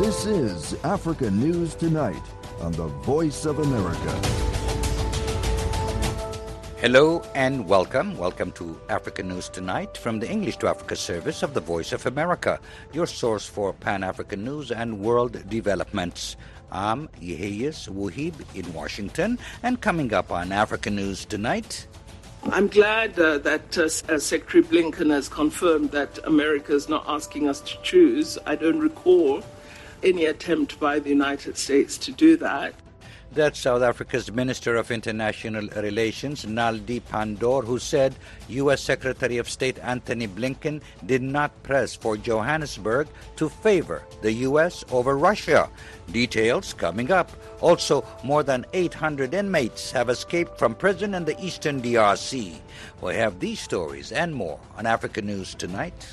This is Africa News Tonight on the Voice of America. Hello and welcome. Welcome to Africa News Tonight from the English to Africa service of the Voice of America, your source for Pan-African news and world developments. I'm Yeheyes Wuhib in Washington, and coming up on Africa News Tonight... I'm glad that Secretary Blinken has confirmed that America is not asking us to choose. I don't recall any attempt by the United States to do that. That's South Africa's Minister of International Relations, Naledi Pandor, who said U.S. Secretary of State Antony Blinken did not press for Johannesburg to favor the U.S. over Russia. Details coming up. Also, more than 800 inmates have escaped from prison in the eastern DRC. We'll have these stories and more on Africa News Tonight.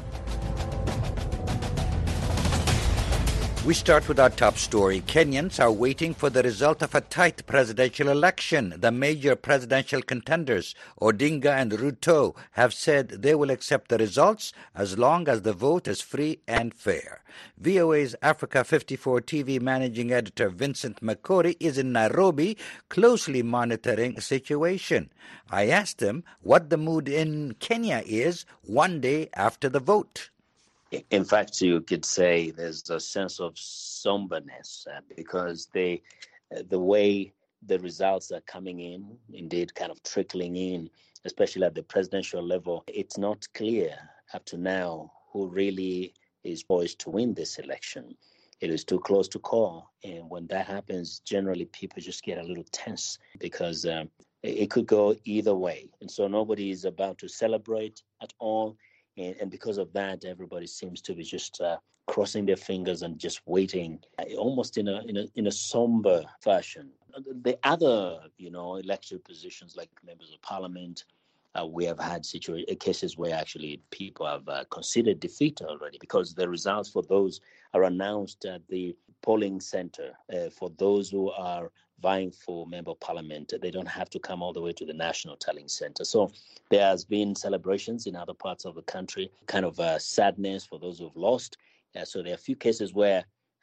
We start with our top story. Kenyans are waiting for the result of a tight presidential election. The major presidential contenders, Odinga and Ruto, have said they will accept the results as long as the vote is free and fair. VOA's Africa 54 TV managing editor Vincent Makori is in Nairobi, closely monitoring the situation. I asked him what the mood in Kenya is one day after the vote. In fact, you could say there's a sense of somberness because the way the results are coming in, indeed kind of trickling in, especially at the presidential level, it's not clear up to now who really is poised to win this election. It is too close to call. And when that happens, generally people just get a little tense because it could go either way. And so nobody is about to celebrate at all. And because of that, everybody seems to be just crossing their fingers and just waiting, almost in a somber fashion. The other, elected positions like members of parliament, we have had cases where actually people have considered defeat already because the results for those are announced at the polling center. For those who are vying for member of parliament, they don't have to come all the way to the national tallying center. So there has been celebrations in other parts of the country, kind of sadness for those who've lost. So there are a few cases where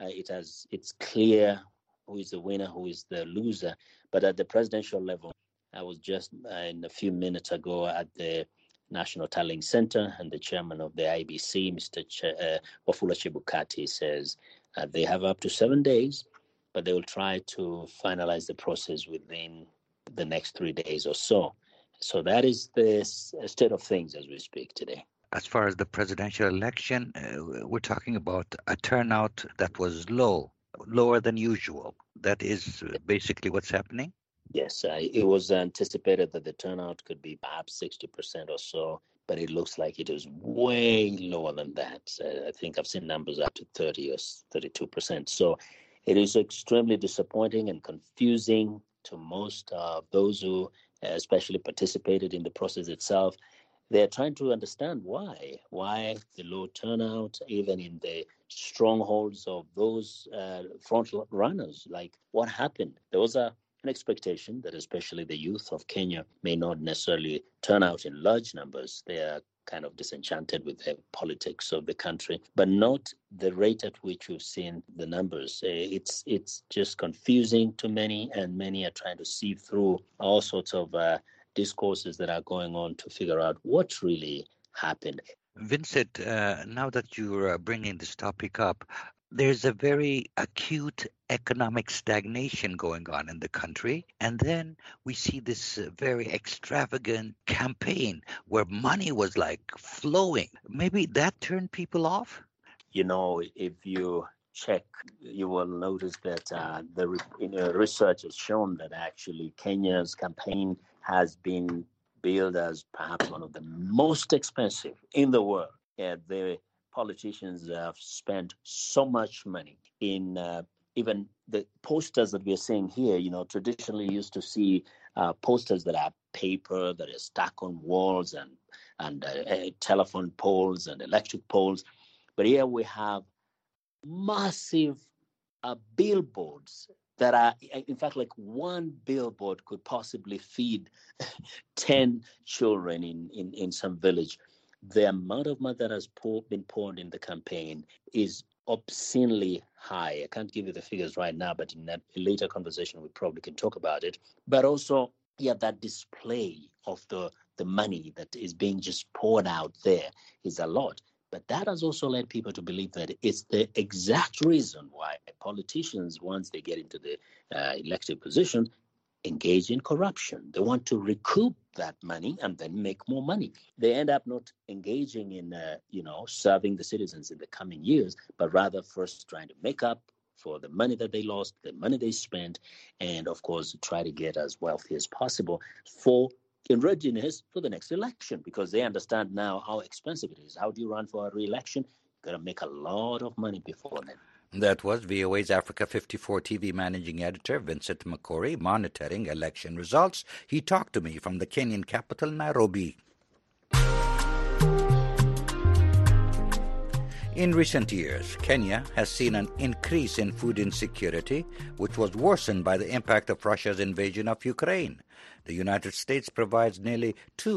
it's clear who is the winner, who is the loser. But at the presidential level, I was just in a few minutes ago at the National Tallying Center, and the chairman of the IBC, Mr. Wafula Chebukati, says they have up to 7 days, but they will try to finalize the process within the next 3 days or so. So that is the state of things as we speak today. As far as the presidential election, we're talking about a turnout that was lower than usual. That is basically what's happening? Yes, it was anticipated that the turnout could be perhaps 60% or so, but it looks like it is way lower than that. I think I've seen numbers up to 30 or 32%. So it is extremely disappointing and confusing to most of those who especially participated in the process itself. They're trying to understand why the low turnout, even in the strongholds of those front runners. Like, what happened? There was an expectation that especially the youth of Kenya may not necessarily turn out in large numbers. They are kind of disenchanted with the politics of the country, but not the rate at which we've seen the numbers. It's just confusing to many, and many are trying to sieve through all sorts of discourses that are going on to figure out what really happened. Vincent, now that you're bringing this topic up, there's a very acute economic stagnation going on in the country. And then we see this very extravagant campaign where money was like flowing. Maybe that turned people off? If you check, you will notice that the research has shown that actually Kenya's campaign has been billed as perhaps one of the most expensive in the world. The politicians have spent so much money in even the posters that we're seeing here. Traditionally used to see posters that are paper, that are stuck on walls and telephone poles and electric poles. But here we have massive billboards that are, in fact, like one billboard could possibly feed 10 children in some village. The amount of money that has been poured in the campaign is obscenely high. I can't give you the figures right now, but in a later conversation, we probably can talk about it. But also, that display of the money that is being just poured out there is a lot. But that has also led people to believe that it's the exact reason why politicians, once they get into the elected position, engage in corruption. They want to recoup that money and then make more money. They end up not engaging in, serving the citizens in the coming years, but rather first trying to make up for the money that they lost, the money they spent, and of course, try to get as wealthy as possible in readiness for the next election, because they understand now how expensive it is. How do you run for a re-election? You've got to make a lot of money before then. That was VOA's Africa 54 TV Managing Editor Vincent Makori monitoring election results. He talked to me from the Kenyan capital, Nairobi. In recent years, Kenya has seen an increase in food insecurity, which was worsened by the impact of Russia's invasion of Ukraine. The United States provides nearly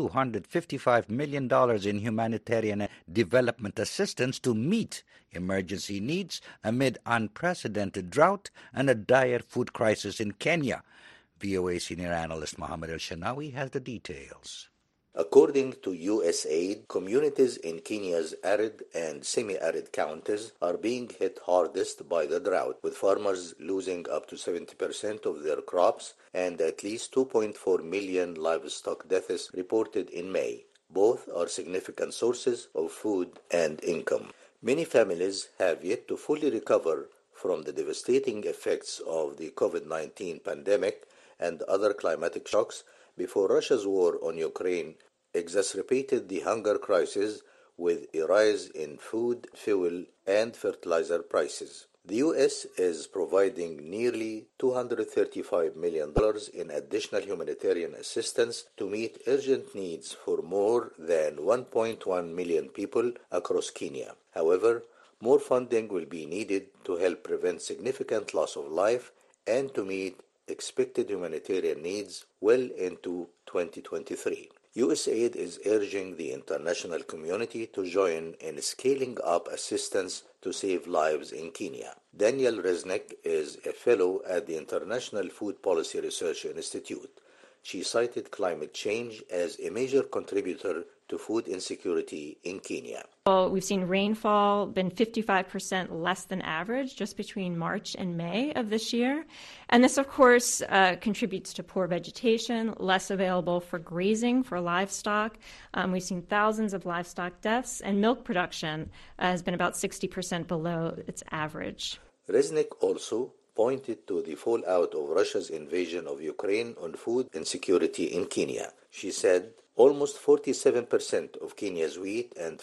$255 million in humanitarian development assistance to meet emergency needs amid unprecedented drought and a dire food crisis in Kenya. VOA senior analyst Mohammed El-Shanawi has the details. According to USAID, communities in Kenya's arid and semi-arid counties are being hit hardest by the drought, with farmers losing up to 70% of their crops and at least 2.4 million livestock deaths reported in May. Both are significant sources of food and income. Many families have yet to fully recover from the devastating effects of the COVID-19 pandemic and other climatic shocks before Russia's war on Ukraine exacerbated the hunger crisis with a rise in food, fuel, and fertilizer prices. The U.S. is providing nearly $235 million in additional humanitarian assistance to meet urgent needs for more than 1.1 million people across Kenya. However, more funding will be needed to help prevent significant loss of life and to meet expected humanitarian needs well into 2023. USAID is urging the international community to join in scaling up assistance to save lives in Kenya. Daniel Reznik is a fellow at the International Food Policy Research Institute. She cited climate change as a major contributor to food insecurity in Kenya. Well, we've seen rainfall been 55% less than average just between March and May of this year. And this, of course, contributes to poor vegetation, less available for grazing for livestock. We've seen thousands of livestock deaths, and milk production has been about 60% below its average. Reznik also pointed to the fallout of Russia's invasion of Ukraine on food insecurity in Kenya. She said, almost 47% of Kenya's wheat and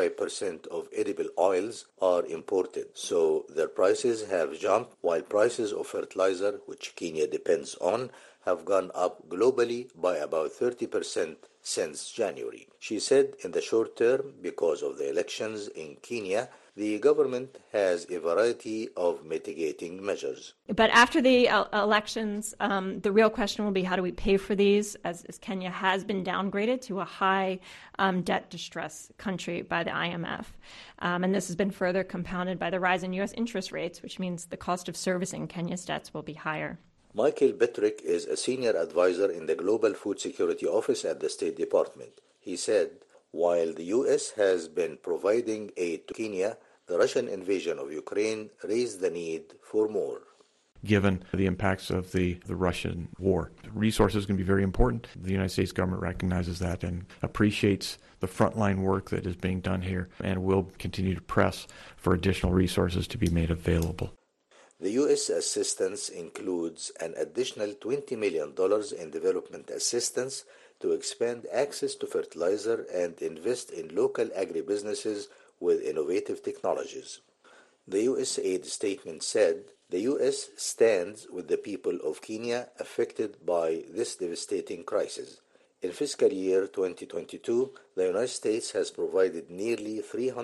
45% of edible oils are imported, so their prices have jumped, while prices of fertilizer, which Kenya depends on, have gone up globally by about 30% since January. She said in the short term, because of the elections in Kenya, the government has a variety of mitigating measures. But after the elections, the real question will be, how do we pay for these, as Kenya has been downgraded to a high debt distress country by the IMF. And this has been further compounded by the rise in U.S. interest rates, which means the cost of servicing Kenya's debts will be higher. Michael Betrick is a senior advisor in the Global Food Security Office at the State Department. He said, while the U.S. has been providing aid to Kenya, the Russian invasion of Ukraine raised the need for more. Given the impacts of the Russian war, resources can be very important. The United States government recognizes that and appreciates the frontline work that is being done here and will continue to press for additional resources to be made available. The U.S. assistance includes an additional $20 million in development assistance to expand access to fertilizer and invest in local agribusinesses with innovative technologies. The USAID statement said, the U.S. stands with the people of Kenya affected by this devastating crisis. In fiscal year 2022, the United States has provided nearly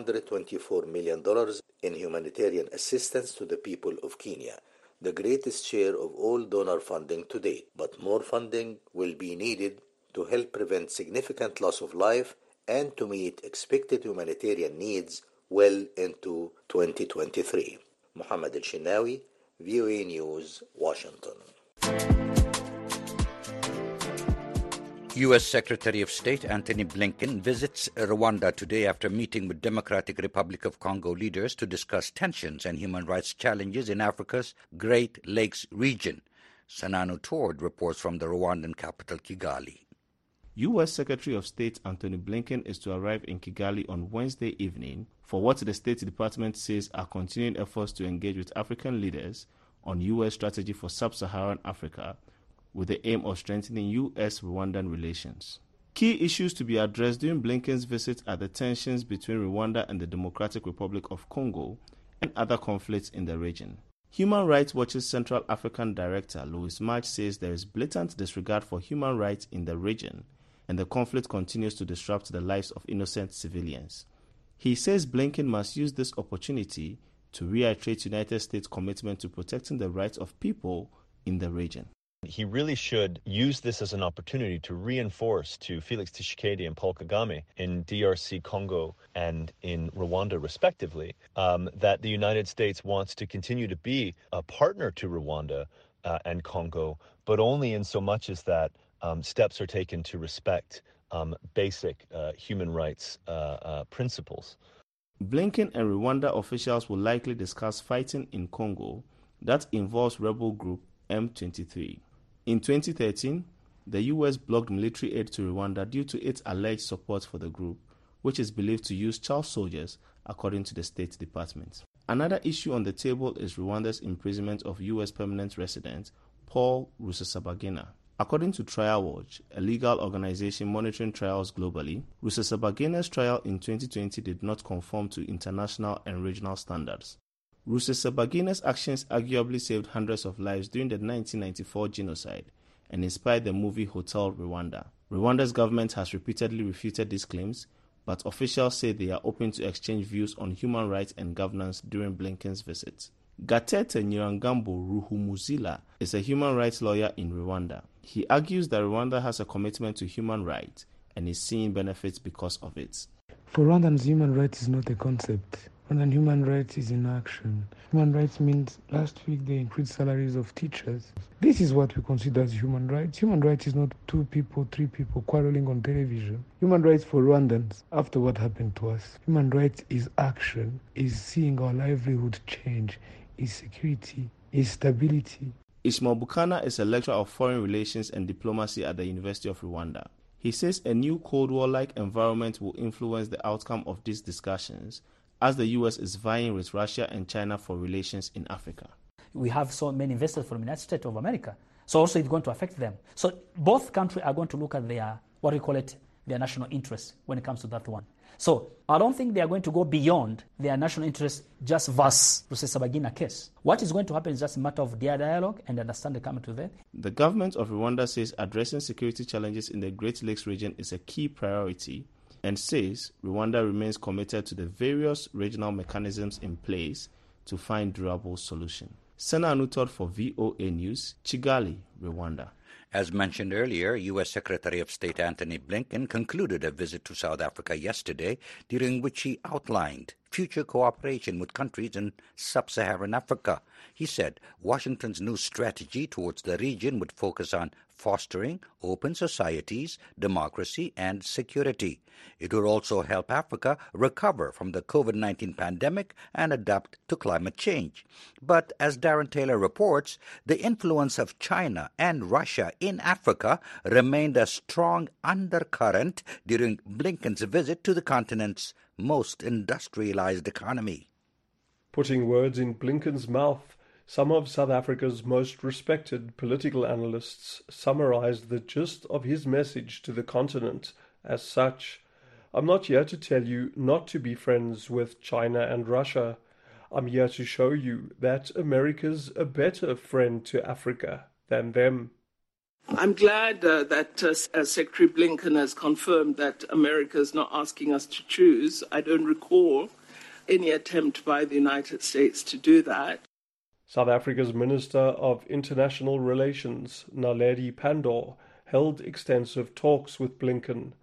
$324 million in humanitarian assistance to the people of Kenya, the greatest share of all donor funding to date. But more funding will be needed to help prevent significant loss of life and to meet expected humanitarian needs well into 2023. Mohammed El-Shinawi, VOA News, Washington. U.S. Secretary of State Antony Blinken visits Rwanda today after meeting with Democratic Republic of Congo leaders to discuss tensions and human rights challenges in Africa's Great Lakes region. Sananu Tord reports from the Rwandan capital, Kigali. U.S. Secretary of State Antony Blinken is to arrive in Kigali on Wednesday evening for what the State Department says are continuing efforts to engage with African leaders on U.S. strategy for sub-Saharan Africa with the aim of strengthening U.S.-Rwandan relations. Key issues to be addressed during Blinken's visit are the tensions between Rwanda and the Democratic Republic of Congo and other conflicts in the region. Human Rights Watch's Central African Director, Louis March, says there is blatant disregard for human rights in the region and the conflict continues to disrupt the lives of innocent civilians. He says Blinken must use this opportunity to reiterate United States' commitment to protecting the rights of people in the region. He really should use this as an opportunity to reinforce to Felix Tshisekedi and Paul Kagame in DRC Congo and in Rwanda, respectively, that the United States wants to continue to be a partner to Rwanda and Congo, but only in so much as that steps are taken to respect basic human rights principles. Blinken and Rwanda officials will likely discuss fighting in Congo that involves rebel group M23. In 2013, the U.S. blocked military aid to Rwanda due to its alleged support for the group, which is believed to use child soldiers, according to the State Department. Another issue on the table is Rwanda's imprisonment of U.S. permanent resident Paul Rusesabagina. According to Trial Watch, a legal organization monitoring trials globally, Rusesabagina's trial in 2020 did not conform to international and regional standards. Rusesabagina's actions arguably saved hundreds of lives during the 1994 genocide and inspired the movie Hotel Rwanda. Rwanda's government has repeatedly refuted these claims, but officials say they are open to exchange views on human rights and governance during Blinken's visit. Gatete Nyirangambo Ruhumuzila is a human rights lawyer in Rwanda. He argues that Rwanda has a commitment to human rights and is seeing benefits because of it. For Rwandans, human rights is not a concept. Rwandan human rights is in action. Human rights means last week they increased salaries of teachers. This is what we consider as human rights. Human rights is not 2 people, 3 people quarreling on television. Human rights for Rwandans, after what happened to us, human rights is action, is seeing our livelihood change, is security, is stability. Ishmael Bukana is a lecturer of foreign relations and diplomacy at the University of Rwanda. He says a new Cold War-like environment will influence the outcome of these discussions as the U.S. is vying with Russia and China for relations in Africa. We have so many investors from the United States of America, so also it's going to affect them. So both countries are going to look at their, what we call it, their national interests when it comes to that one. So I don't think they are going to go beyond their national interests just versus Rusesabagina case. What is going to happen is just a matter of their dialogue and understand the coming to that. The government of Rwanda says addressing security challenges in the Great Lakes region is a key priority and says Rwanda remains committed to the various regional mechanisms in place to find durable solutions. Sena Anutod for VOA News, Kigali, Rwanda. As mentioned earlier, U.S. Secretary of State Antony Blinken concluded a visit to South Africa yesterday, during which he outlined future cooperation with countries in sub-Saharan Africa. He said Washington's new strategy towards the region would focus on fostering open societies, democracy, and security. It would also help Africa recover from the COVID-19 pandemic and adapt to climate change. But as Darren Taylor reports, the influence of China and Russia in Africa remained a strong undercurrent during Blinken's visit to the continent's most industrialized economy. Putting words in Blinken's mouth, some of South Africa's most respected political analysts summarized the gist of his message to the continent as such: I'm not here to tell you not to be friends with China and Russia. I'm here to show you that America's a better friend to Africa than them. I'm glad that Secretary Blinken has confirmed that America is not asking us to choose. I don't recall any attempt by the United States to do that. South Africa's Minister of International Relations, Naledi Pandor, held extensive talks with Blinken,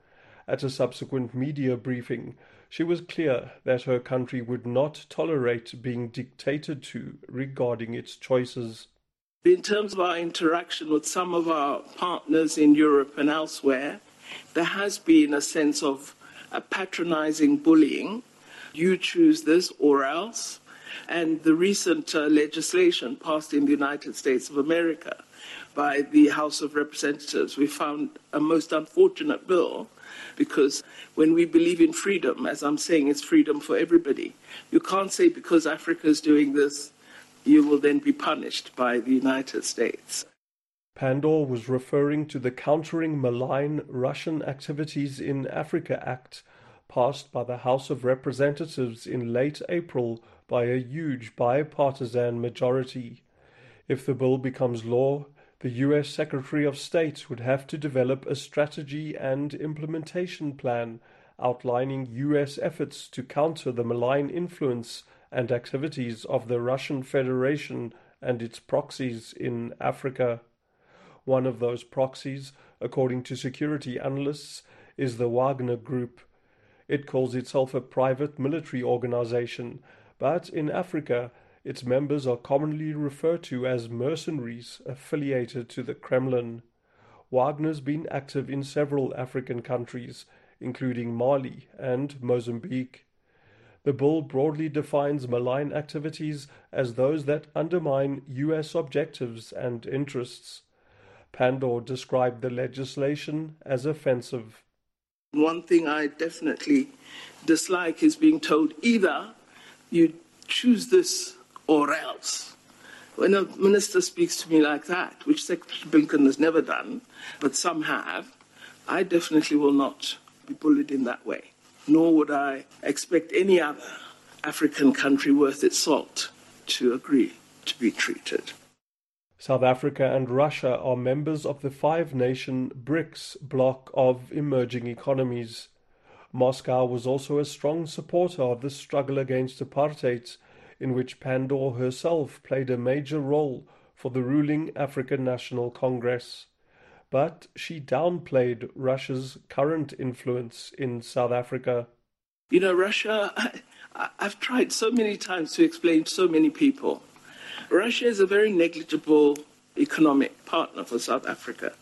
At a subsequent media briefing, she was clear that her country would not tolerate being dictated to regarding its choices. In terms of our interaction with some of our partners in Europe and elsewhere, there has been a sense of a patronizing bullying. You choose this or else. And the recent legislation passed in the United States of America by the House of Representatives, we found a most unfortunate bill, because when we believe in freedom, as I'm saying, it's freedom for everybody. You can't say because Africa is doing this, you will then be punished by the United States. Pandor was referring to the Countering Malign Russian Activities in Africa Act, passed by the House of Representatives in late April by a huge bipartisan majority. If the bill becomes law, the U.S. Secretary of State would have to develop a strategy and implementation plan outlining U.S. efforts to counter the malign influence and activities of the Russian Federation and its proxies in Africa. One of those proxies, according to security analysts, is the Wagner Group. It calls itself a private military organization, but in Africa, its members are commonly referred to as mercenaries affiliated to the Kremlin. Wagner's been active in several African countries, including Mali and Mozambique. The bill broadly defines malign activities as those that undermine U.S. objectives and interests. Pandor described the legislation as offensive. One thing I definitely dislike is being told either you choose this or else. When a minister speaks to me like that, which Secretary Blinken has never done, but some have, I definitely will not be bullied in that way. Nor would I expect any other African country worth its salt to agree to be treated. South Africa and Russia are members of the five-nation BRICS bloc of emerging economies. Moscow was also a strong supporter of the struggle against apartheid, in which Pandor herself played a major role for the ruling African National Congress. But she downplayed Russia's current influence in South Africa. You know, Russia, I've tried so many times to explain to so many people. Russia is a very negligible economic partner for South Africa.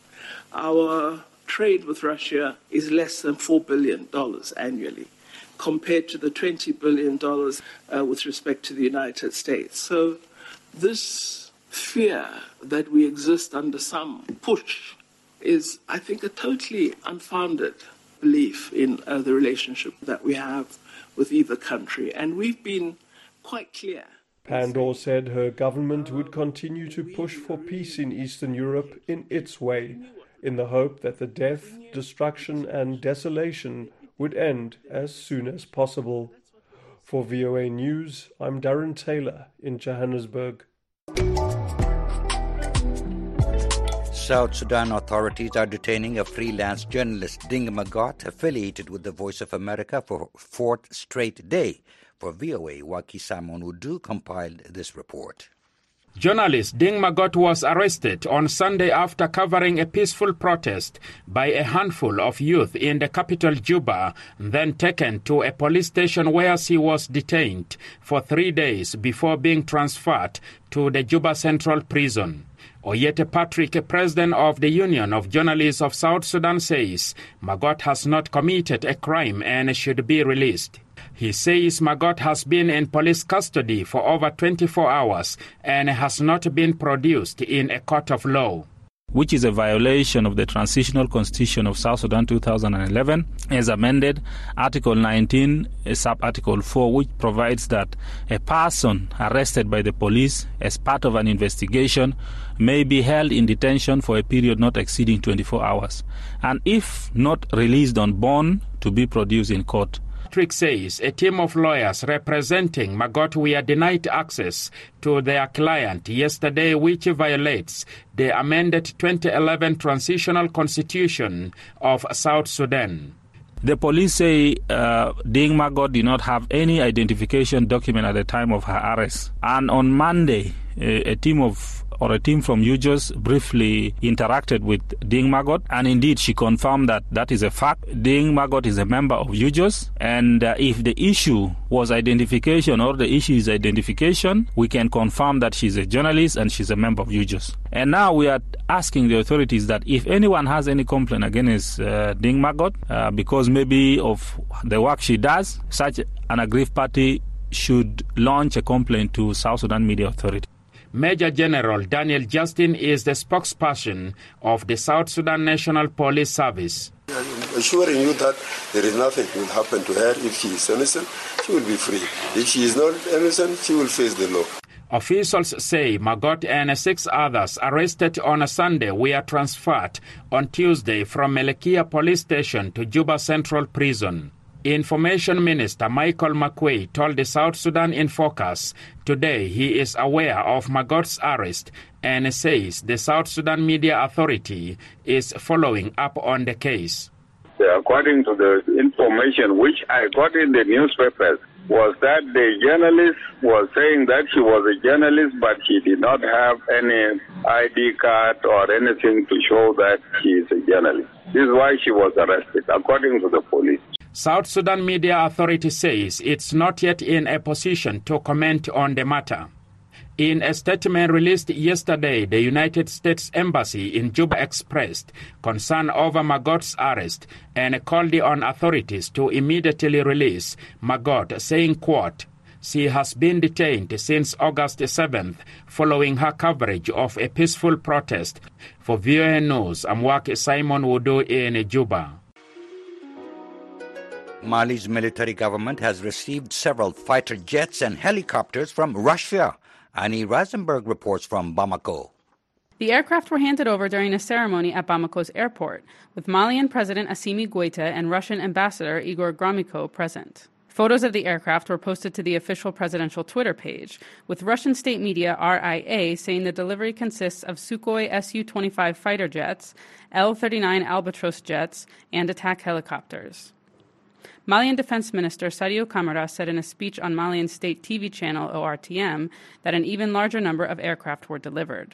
Our trade with Russia is less than $4 billion annually, compared to the $20 billion with respect to the United States. So this fear that we exist under some push is, I think, a totally unfounded belief in the relationship that we have with either country. And we've been quite clear. Pandor said her government would continue to push for peace in Eastern Europe in its way, in the hope that the death, destruction and desolation would end as soon as possible. For VOA News, I'm Darren Taylor in Johannesburg. South Sudan authorities are detaining a freelance journalist, Ding Magot, affiliated with the Voice of America, for fourth straight day. For VOA, Waki Simon Udu compiled this report. Journalist Ding Magot was arrested on Sunday after covering a peaceful protest by a handful of youth in the capital Juba, then taken to a police station where he was detained for 3 days before being transferred to the Juba Central Prison. Oyete Patrick, president of the Union of Journalists of South Sudan, says Magot has not committed a crime and should be released. He says Magot has been in police custody for over 24 hours and has not been produced in a court of law, which is a violation of the Transitional Constitution of South Sudan 2011, as amended, Article 19, Sub-Article 4, which provides that a person arrested by the police as part of an investigation may be held in detention for a period not exceeding 24 hours, and if not released on bond, to be produced in court. Patrick says a team of lawyers representing Magot were denied access to their client yesterday, which violates the amended 2011 Transitional Constitution of South Sudan. The police say Ding Magot did not have any identification document at the time of her arrest. And on Monday, a team from UJOS briefly interacted with Ding Magot, and indeed she confirmed that is a fact. Ding Magot is a member of UJOS, and if the issue was identification or the issue is identification, we can confirm that she's a journalist and she's a member of UJOS. And now we are asking the authorities that if anyone has any complaint against Ding Magot, because maybe of the work she does, such an aggrieved party should launch a complaint to South Sudan Media Authority. Major General Daniel Justin is the spokesperson of the South Sudan National Police Service. Assuring you that there is nothing will happen to her. If she is innocent, she will be free. If she is not innocent, she will face the law. Officials say Magot and 6 others arrested on a Sunday were transferred on Tuesday from Melekia Police Station to Juba Central Prison. Information Minister Michael McQuay told the South Sudan in Focus today he is aware of Magot's arrest and says the South Sudan Media Authority is following up on the case. According to the information which I got in the newspapers, was that the journalist was saying that she was a journalist, but she did not have any ID card or anything to show that she is a journalist. This is why she was arrested, according to the police. South Sudan Media Authority says it's not yet in a position to comment on the matter. In a statement released yesterday, the United States Embassy in Juba expressed concern over Magot's arrest and called on authorities to immediately release Magot, saying, quote, she has been detained since August 7th following her coverage of a peaceful protest. For VOA News, I'm Waki Simon Wudu in Juba. Mali's military government has received several fighter jets and helicopters from Russia. Annie Reisenberg reports from Bamako. The aircraft were handed over during a ceremony at Bamako's airport, with Malian President Assimi Goïta and Russian Ambassador Igor Gromyko present. Photos of the aircraft were posted to the official presidential Twitter page, with Russian state media RIA saying the delivery consists of Sukhoi Su-25 fighter jets, L-39 Albatros jets, and attack helicopters. Malian Defense Minister Sadio Camara said in a speech on Malian state TV channel ORTM that an even larger number of aircraft were delivered.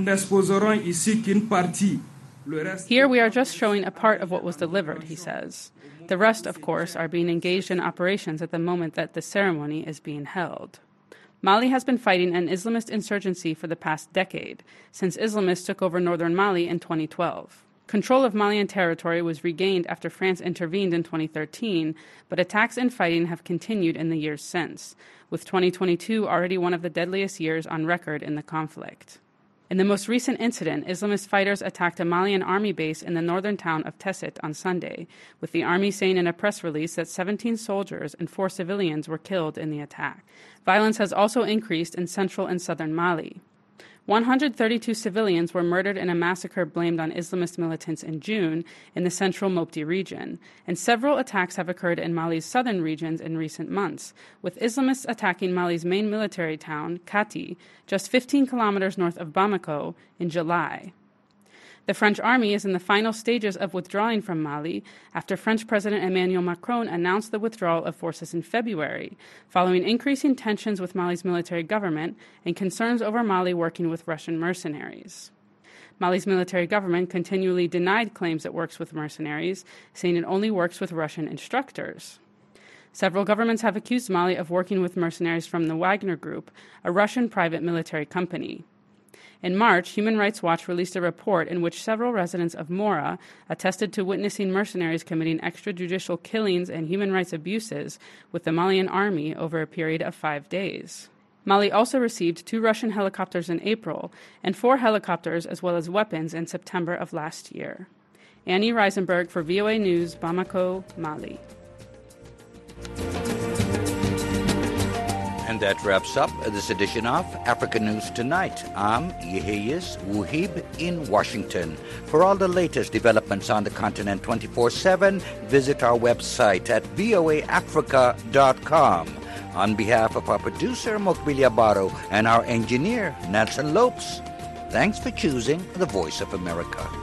Here we are just showing a part of what was delivered, he says. The rest, of course, are being engaged in operations at the moment that the ceremony is being held. Mali has been fighting an Islamist insurgency for the past decade, since Islamists took over northern Mali in 2012. Control of Malian territory was regained after France intervened in 2013, but attacks and fighting have continued in the years since, with 2022 already one of the deadliest years on record in the conflict. In the most recent incident, Islamist fighters attacked a Malian army base in the northern town of Tessit on Sunday, with the army saying in a press release that 17 soldiers and 4 civilians were killed in the attack. Violence has also increased in central and southern Mali. 132 civilians were murdered in a massacre blamed on Islamist militants in June in the central Mopti region, and several attacks have occurred in Mali's southern regions in recent months, with Islamists attacking Mali's main military town, Kati, just 15 kilometers north of Bamako, in July. The French army is in the final stages of withdrawing from Mali after French President Emmanuel Macron announced the withdrawal of forces in February, following increasing tensions with Mali's military government and concerns over Mali working with Russian mercenaries. Mali's military government continually denied claims it works with mercenaries, saying it only works with Russian instructors. Several governments have accused Mali of working with mercenaries from the Wagner Group, a Russian private military company. In March, Human Rights Watch released a report in which several residents of Mora attested to witnessing mercenaries committing extrajudicial killings and human rights abuses with the Malian army over a period of 5 days. Mali also received 2 Russian helicopters in April and 4 helicopters as well as weapons in September of last year. Annie Reisenberg for VOA News, Bamako, Mali. And that wraps up this edition of Africa News Tonight. I'm Yeheyes Wuhib in Washington. For all the latest developments on the continent 24/7, visit our website at voaafrica.com. On behalf of our producer, Mokbilia Baro, and our engineer, Nelson Lopes, thanks for choosing the Voice of America.